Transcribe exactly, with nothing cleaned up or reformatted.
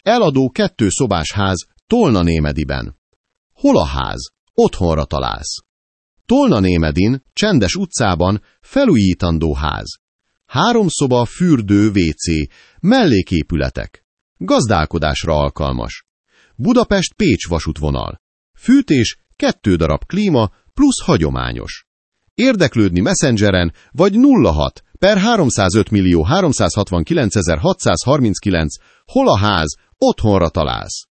Eladó kettőszobás ház Tolna-Némediben. Hol a ház? Otthonra találsz. Tolna-Némedin, csendes utcában, felújítandó ház. Három szoba, fürdő, vécé, melléképületek. Gazdálkodásra alkalmas. Budapest-Pécs vasútvonal. Fűtés, kettő darab klíma, plusz hagyományos. Érdeklődni Messengeren vagy nulla hat per háromszázöt millió háromszázhatvankilencezer-hatszázharminckilenc, hol a ház, otthonra találsz.